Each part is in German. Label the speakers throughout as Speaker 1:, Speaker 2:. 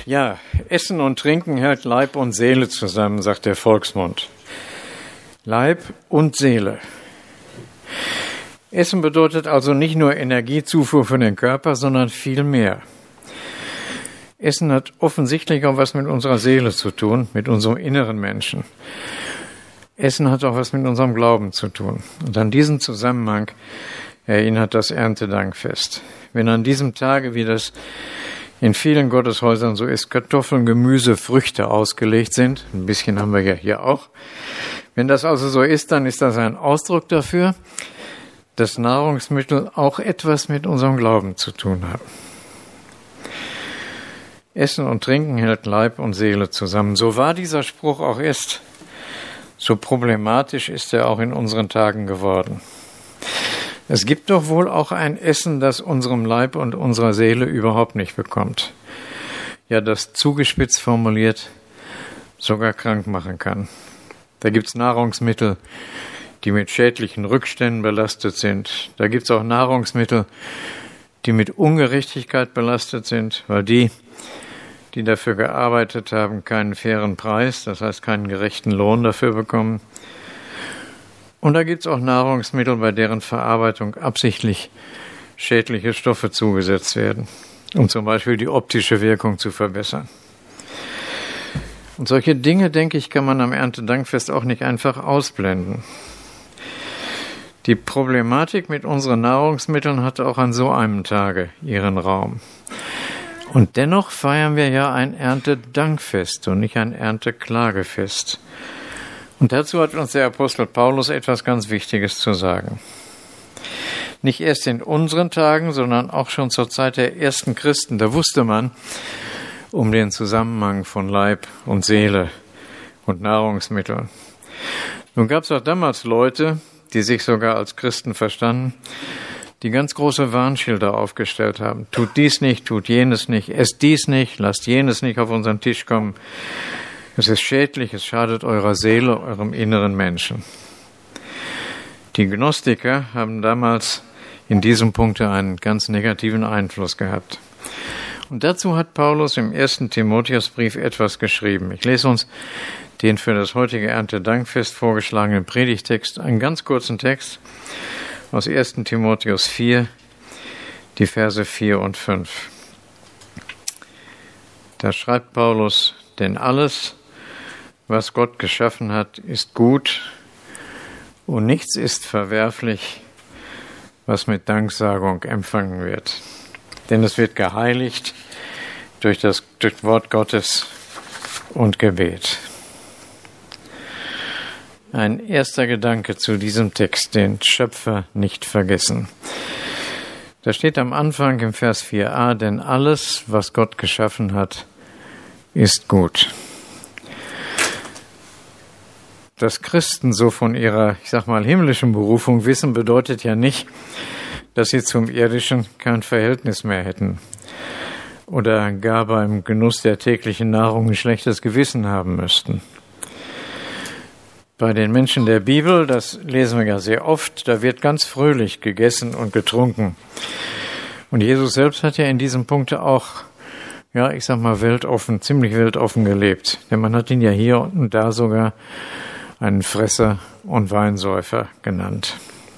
Speaker 1: Ja, Essen und Trinken hält Leib und Seele zusammen, sagt der Volksmund. Leib und Seele. Essen bedeutet also nicht nur Energiezufuhr für den Körper, sondern viel mehr. Essen hat offensichtlich auch was mit unserer Seele zu tun, mit unserem inneren Menschen. Essen hat auch was mit unserem Glauben zu tun. Und an diesen Zusammenhang erinnert das Erntedankfest. Wenn an diesem Tage, wie das in vielen Gotteshäusern so ist, Kartoffeln, Gemüse, Früchte ausgelegt sind, ein bisschen haben wir ja hier auch. Wenn das also so ist, dann ist das ein Ausdruck dafür, dass Nahrungsmittel auch etwas mit unserem Glauben zu tun haben. Essen und Trinken hält Leib und Seele zusammen. So wahr dieser Spruch auch ist, so problematisch ist er auch in unseren Tagen geworden. Es gibt doch wohl auch ein Essen, das unserem Leib und unserer Seele überhaupt nicht bekommt. Ja, das zugespitzt formuliert sogar krank machen kann. Da gibt's Nahrungsmittel, die mit schädlichen Rückständen belastet sind. Da gibt's auch Nahrungsmittel, die mit Ungerechtigkeit belastet sind, weil die dafür gearbeitet haben, keinen fairen Preis, das heißt keinen gerechten Lohn dafür bekommen. Und da gibt's auch Nahrungsmittel, bei deren Verarbeitung absichtlich schädliche Stoffe zugesetzt werden, um zum Beispiel die optische Wirkung zu verbessern. Und solche Dinge, denke ich, kann man am Erntedankfest auch nicht einfach ausblenden. Die Problematik mit unseren Nahrungsmitteln hat auch an so einem Tage ihren Raum. Und dennoch feiern wir ja ein Erntedankfest und nicht ein Ernteklagefest. Und dazu hat uns der Apostel Paulus etwas ganz Wichtiges zu sagen. Nicht erst in unseren Tagen, sondern auch schon zur Zeit der ersten Christen, da wusste man um den Zusammenhang von Leib und Seele und Nahrungsmitteln. Nun gab es auch damals Leute, die sich sogar als Christen verstanden, die ganz große Warnschilder aufgestellt haben. Tut dies nicht, tut jenes nicht, esst dies nicht, lasst jenes nicht auf unseren Tisch kommen. Es ist schädlich, es schadet eurer Seele, eurem inneren Menschen. Die Gnostiker haben damals in diesem Punkt einen ganz negativen Einfluss gehabt. Und dazu hat Paulus im 1. Timotheusbrief etwas geschrieben. Ich lese uns den für das heutige Erntedankfest vorgeschlagenen Predigtext, einen ganz kurzen Text aus 1. Timotheus 4, die Verse 4 und 5. Da schreibt Paulus, denn alles, was Gott geschaffen hat, ist gut und nichts ist verwerflich, was mit Danksagung empfangen wird. Denn es wird geheiligt durch das Wort Gottes und Gebet. Ein erster Gedanke zu diesem Text, den Schöpfer nicht vergessen. Da steht am Anfang im Vers 4a, denn alles, was Gott geschaffen hat, ist gut. Dass Christen so von ihrer, himmlischen Berufung wissen, bedeutet ja nicht, dass sie zum Irdischen kein Verhältnis mehr hätten oder gar beim Genuss der täglichen Nahrung ein schlechtes Gewissen haben müssten. Bei den Menschen der Bibel, das lesen wir ja sehr oft, da wird ganz fröhlich gegessen und getrunken. Und Jesus selbst hat ja in diesem Punkt auch, weltoffen, ziemlich weltoffen gelebt. Denn man hat ihn ja hier und da sogar einen Fresser und Weinsäufer genannt.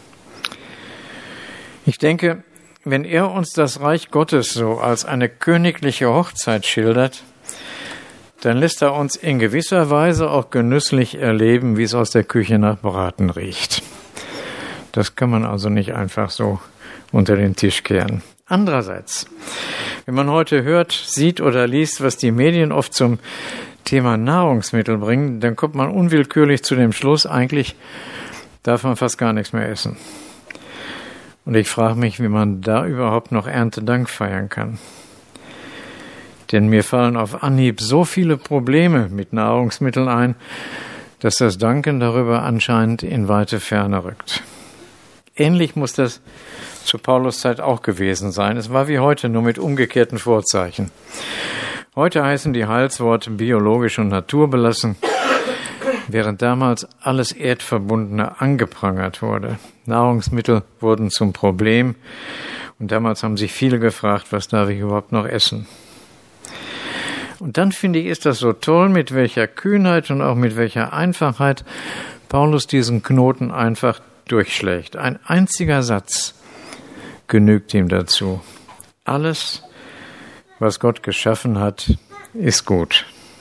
Speaker 1: Ich denke, wenn er uns das Reich Gottes so als eine königliche Hochzeit schildert, dann lässt er uns in gewisser Weise auch genüsslich erleben, wie es aus der Küche nach Braten riecht. Das kann man also nicht einfach so unter den Tisch kehren. Andererseits, wenn man heute hört, sieht oder liest, was die Medien oft zum Thema Nahrungsmittel bringen, dann kommt man unwillkürlich zu dem Schluss, eigentlich darf man fast gar nichts mehr essen. Und ich frage mich, wie man da überhaupt noch Erntedank feiern kann. Denn mir fallen auf Anhieb so viele Probleme mit Nahrungsmitteln ein, dass das Danken darüber anscheinend in weite Ferne rückt. Ähnlich muss das zu Paulus Zeit auch gewesen sein. Es war wie heute, nur mit umgekehrten Vorzeichen. Heute heißen die Heilsworte biologisch und naturbelassen, während damals alles Erdverbundene angeprangert wurde. Nahrungsmittel wurden zum Problem und damals haben sich viele gefragt, was darf ich überhaupt noch essen? Und dann finde ich, ist das so toll, mit welcher Kühnheit und auch mit welcher Einfachheit Paulus diesen Knoten einfach durchschlägt. Ein einziger Satz genügt ihm dazu. Alles, was Gott geschaffen hat, ist gut.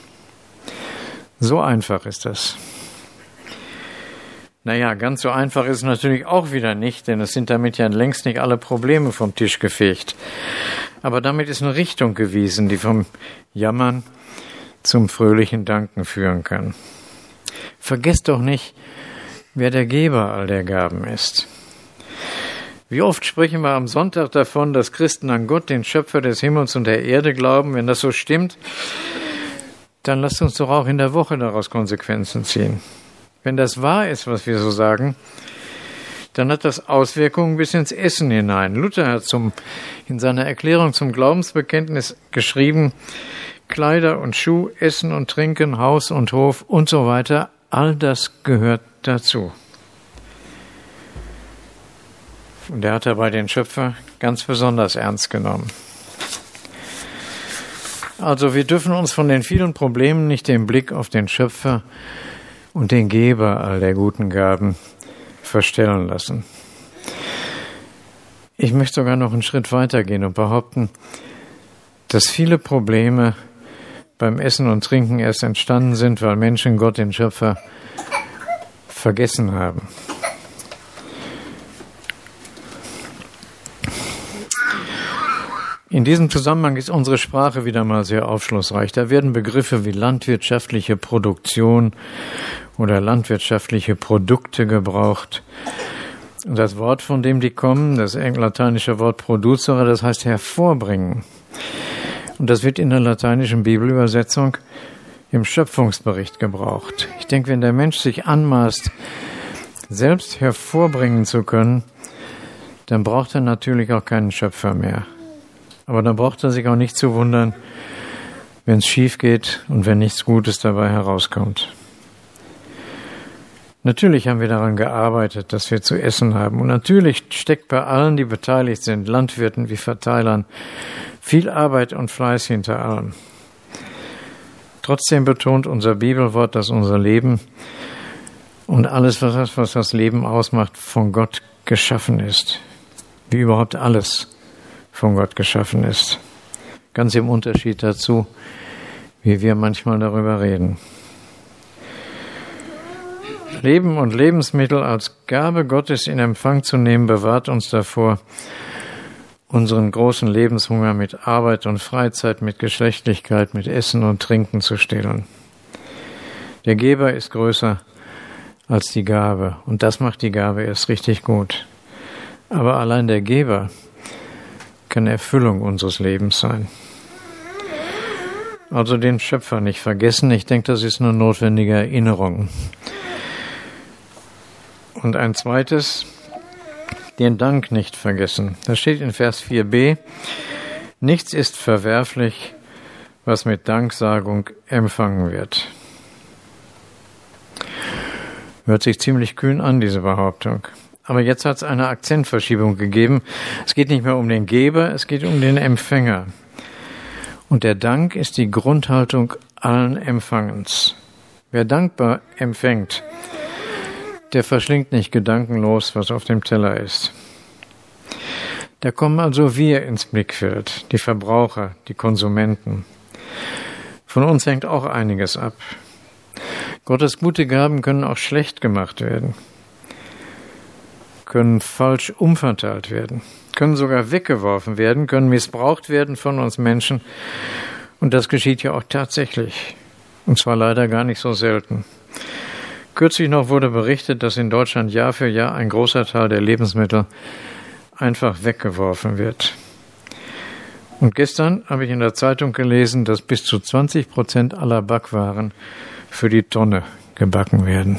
Speaker 1: So einfach ist das. Naja, ganz so einfach ist es natürlich auch wieder nicht, denn es sind damit ja längst nicht alle Probleme vom Tisch gefegt. Aber damit ist eine Richtung gewiesen, die vom Jammern zum fröhlichen Danken führen kann. Vergesst doch nicht, wer der Geber all der Gaben ist. Wie oft sprechen wir am Sonntag davon, dass Christen an Gott, den Schöpfer des Himmels und der Erde, glauben. Wenn das so stimmt, dann lasst uns doch auch in der Woche daraus Konsequenzen ziehen. Wenn das wahr ist, was wir so sagen, dann hat das Auswirkungen bis ins Essen hinein. Luther hat in seiner Erklärung zum Glaubensbekenntnis geschrieben, Kleider und Schuh, Essen und Trinken, Haus und Hof und so weiter, all das gehört dazu. Und er hat dabei den Schöpfer ganz besonders ernst genommen. Also wir dürfen uns von den vielen Problemen nicht den Blick auf den Schöpfer und den Geber all der guten Gaben verstellen lassen. Ich möchte sogar noch einen Schritt weiter gehen und behaupten, dass viele Probleme beim Essen und Trinken erst entstanden sind, weil Menschen Gott, den Schöpfer, vergessen haben. In diesem Zusammenhang ist unsere Sprache wieder mal sehr aufschlussreich. Da werden Begriffe wie landwirtschaftliche Produktion oder landwirtschaftliche Produkte gebraucht. Und das Wort, von dem die kommen, das lateinische Wort producere, das heißt hervorbringen. Und das wird in der lateinischen Bibelübersetzung im Schöpfungsbericht gebraucht. Ich denke, wenn der Mensch sich anmaßt, selbst hervorbringen zu können, dann braucht er natürlich auch keinen Schöpfer mehr. Aber dann braucht er sich auch nicht zu wundern, wenn es schief geht und wenn nichts Gutes dabei herauskommt. Natürlich haben wir daran gearbeitet, dass wir zu essen haben. Und natürlich steckt bei allen, die beteiligt sind, Landwirten wie Verteilern, viel Arbeit und Fleiß hinter allem. Trotzdem betont unser Bibelwort, dass unser Leben und alles, was das Leben ausmacht, von Gott geschaffen ist. Wie überhaupt alles von Gott geschaffen ist. Ganz im Unterschied dazu, wie wir manchmal darüber reden. Leben und Lebensmittel als Gabe Gottes in Empfang zu nehmen, bewahrt uns davor, unseren großen Lebenshunger mit Arbeit und Freizeit, mit Geschlechtlichkeit, mit Essen und Trinken zu stillen. Der Geber ist größer als die Gabe und das macht die Gabe erst richtig gut. Aber allein der Geber kann Erfüllung unseres Lebens sein. Also den Schöpfer nicht vergessen. Ich denke, das ist eine notwendige Erinnerung. Und ein zweites, den Dank nicht vergessen. Da steht in Vers 4b, nichts ist verwerflich, was mit Danksagung empfangen wird. Hört sich ziemlich kühn an, diese Behauptung. Aber jetzt hat es eine Akzentverschiebung gegeben. Es geht nicht mehr um den Geber, es geht um den Empfänger. Und der Dank ist die Grundhaltung allen Empfangens. Wer dankbar empfängt, der verschlingt nicht gedankenlos, was auf dem Teller ist. Da kommen also wir ins Blickfeld, die Verbraucher, die Konsumenten. Von uns hängt auch einiges ab. Gottes gute Gaben können auch schlecht gemacht werden, können falsch umverteilt werden, können sogar weggeworfen werden, können missbraucht werden von uns Menschen. Und das geschieht ja auch tatsächlich. Und zwar leider gar nicht so selten. Kürzlich noch wurde berichtet, dass in Deutschland Jahr für Jahr ein großer Teil der Lebensmittel einfach weggeworfen wird. Und gestern habe ich in der Zeitung gelesen, dass bis zu 20% aller Backwaren für die Tonne gebacken werden.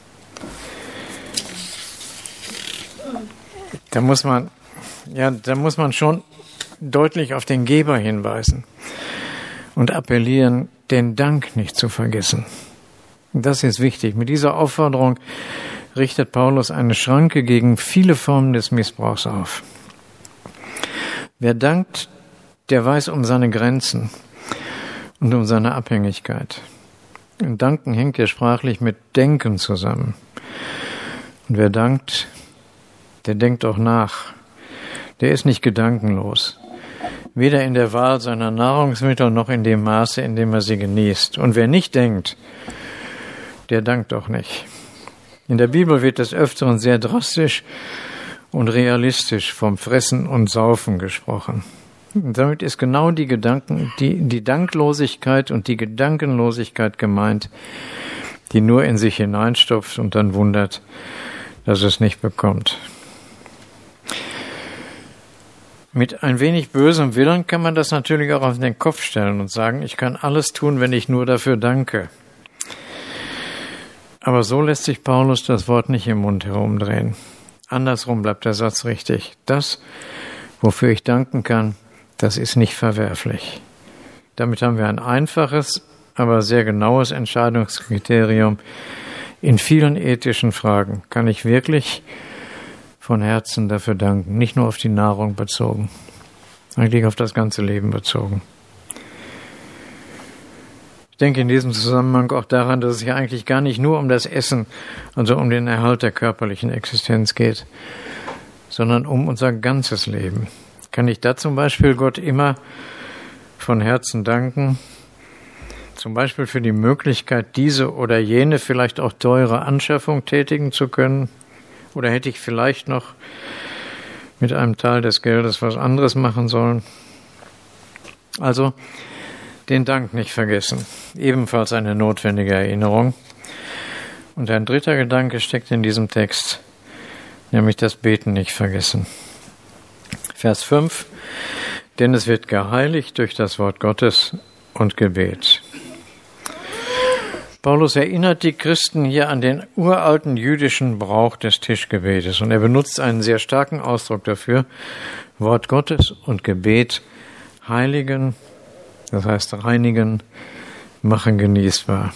Speaker 1: Da muss man schon deutlich auf den Geber hinweisen und appellieren, den Dank nicht zu vergessen. Das ist wichtig. Mit dieser Aufforderung richtet Paulus eine Schranke gegen viele Formen des Missbrauchs auf. Wer dankt, der weiß um seine Grenzen und um seine Abhängigkeit. Und Danken hängt ja sprachlich mit Denken zusammen. Und wer dankt, der denkt auch nach. Der ist nicht gedankenlos. Weder in der Wahl seiner Nahrungsmittel noch in dem Maße, in dem er sie genießt. Und wer nicht denkt, der dankt auch nicht. In der Bibel wird des Öfteren sehr drastisch und realistisch vom Fressen und Saufen gesprochen. Und damit ist genau die Danklosigkeit und die Gedankenlosigkeit gemeint, die nur in sich hineinstopft und dann wundert, dass es nicht bekommt. Mit ein wenig bösem Willen kann man das natürlich auch auf den Kopf stellen und sagen, ich kann alles tun, wenn ich nur dafür danke. Aber so lässt sich Paulus das Wort nicht im Mund herumdrehen. Andersrum bleibt der Satz richtig. Das, wofür ich danken kann, das ist nicht verwerflich. Damit haben wir ein einfaches, aber sehr genaues Entscheidungskriterium in vielen ethischen Fragen. Kann ich wirklich von Herzen dafür danken, nicht nur auf die Nahrung bezogen, eigentlich auf das ganze Leben bezogen. Ich denke in diesem Zusammenhang auch daran, dass es ja eigentlich gar nicht nur um das Essen, also um den Erhalt der körperlichen Existenz geht, sondern um unser ganzes Leben. Kann ich da zum Beispiel Gott immer von Herzen danken, zum Beispiel für die Möglichkeit, diese oder jene vielleicht auch teure Anschaffung tätigen zu können? Oder hätte ich vielleicht noch mit einem Teil des Geldes was anderes machen sollen? Also den Dank nicht vergessen. Ebenfalls eine notwendige Erinnerung. Und ein dritter Gedanke steckt in diesem Text, nämlich das Beten nicht vergessen. Vers 5. Denn es wird geheiligt durch das Wort Gottes und Gebet. Paulus erinnert die Christen hier an den uralten jüdischen Brauch des Tischgebetes und er benutzt einen sehr starken Ausdruck dafür. Wort Gottes und Gebet heiligen, das heißt reinigen, machen genießbar.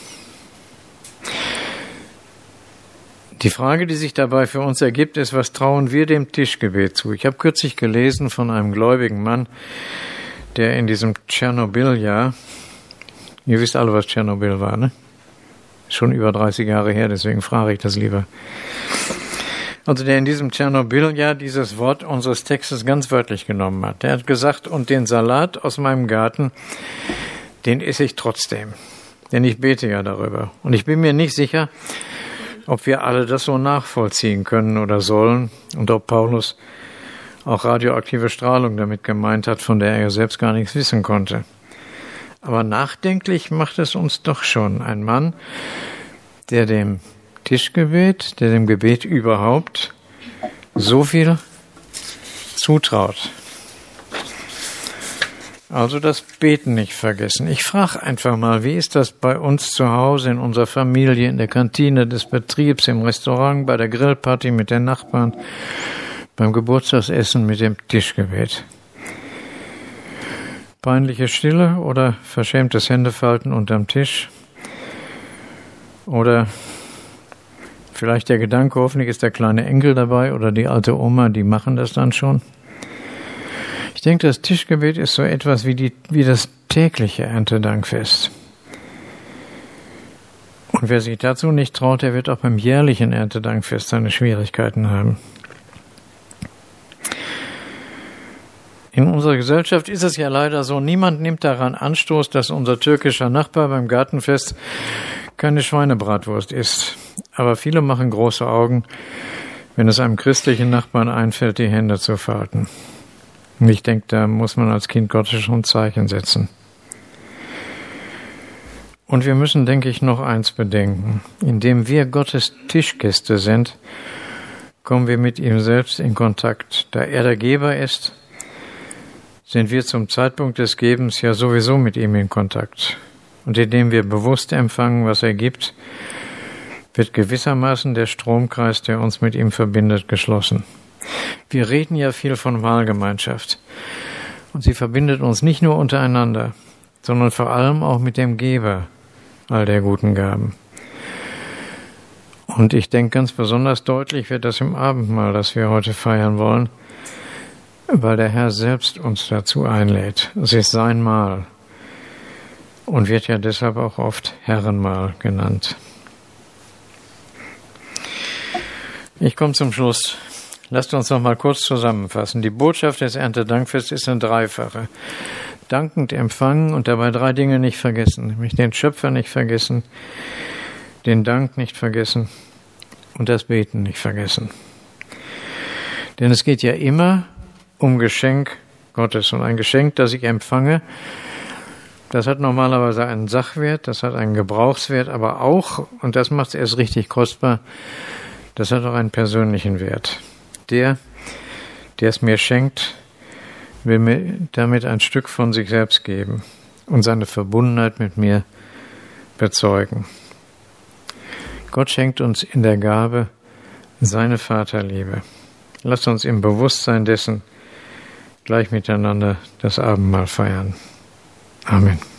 Speaker 1: Die Frage, die sich dabei für uns ergibt, ist, was trauen wir dem Tischgebet zu? Ich habe kürzlich gelesen von einem gläubigen Mann, der in diesem Tschernobyl-Jahr, ihr wisst alle, was Tschernobyl war, ne? Schon über 30 Jahre her, deswegen frage ich das lieber. Also der in diesem Tschernobyl-Jahr dieses Wort unseres Textes ganz wörtlich genommen hat. Der hat gesagt, und den Salat aus meinem Garten, den esse ich trotzdem. Denn ich bete ja darüber. Und ich bin mir nicht sicher, ob wir alle das so nachvollziehen können oder sollen und ob Paulus auch radioaktive Strahlung damit gemeint hat, von der er selbst gar nichts wissen konnte. Aber nachdenklich macht es uns doch schon. Ein Mann, der dem Tischgebet, der dem Gebet überhaupt so viel zutraut. Also das Beten nicht vergessen. Ich frage einfach mal, wie ist das bei uns zu Hause, in unserer Familie, in der Kantine des Betriebs, im Restaurant, bei der Grillparty mit den Nachbarn, beim Geburtstagsessen mit dem Tischgebet? Peinliche Stille oder verschämtes Händefalten unterm Tisch? Oder vielleicht der Gedanke, hoffentlich ist der kleine Enkel dabei oder die alte Oma, die machen das dann schon. Ich denke, das Tischgebet ist so etwas wie das tägliche Erntedankfest. Und wer sich dazu nicht traut, der wird auch beim jährlichen Erntedankfest seine Schwierigkeiten haben. In unserer Gesellschaft ist es ja leider so, niemand nimmt daran Anstoß, dass unser türkischer Nachbar beim Gartenfest keine Schweinebratwurst isst. Aber viele machen große Augen, wenn es einem christlichen Nachbarn einfällt, die Hände zu falten. Und ich denke, da muss man als Kind Gottes schon Zeichen setzen. Und wir müssen, denke ich, noch eins bedenken. Indem wir Gottes Tischgäste sind, kommen wir mit ihm selbst in Kontakt. Da er der Geber ist, sind wir zum Zeitpunkt des Gebens ja sowieso mit ihm in Kontakt. Und indem wir bewusst empfangen, was er gibt, wird gewissermaßen der Stromkreis, der uns mit ihm verbindet, geschlossen. Wir reden ja viel von Wahlgemeinschaft. Und sie verbindet uns nicht nur untereinander, sondern vor allem auch mit dem Geber all der guten Gaben. Und ich denke, ganz besonders deutlich wird das im Abendmahl, das wir heute feiern wollen, weil der Herr selbst uns dazu einlädt. Es ist sein Mahl. und wird ja deshalb auch oft Herrenmahl genannt. Ich komme zum Schluss. Lasst uns noch mal kurz zusammenfassen. Die Botschaft des Erntedankfests ist eine dreifache. Dankend empfangen und dabei 3 Dinge nicht vergessen. Nämlich den Schöpfer nicht vergessen, den Dank nicht vergessen und das Beten nicht vergessen. Denn es geht ja immer um Geschenk Gottes. Und ein Geschenk, das ich empfange, das hat normalerweise einen Sachwert, das hat einen Gebrauchswert, aber auch, und das macht es erst richtig kostbar, das hat auch einen persönlichen Wert. Der es mir schenkt, will mir damit ein Stück von sich selbst geben und seine Verbundenheit mit mir bezeugen. Gott schenkt uns in der Gabe seine Vaterliebe. Lasst uns im Bewusstsein dessen gleich miteinander das Abendmahl feiern. Amen.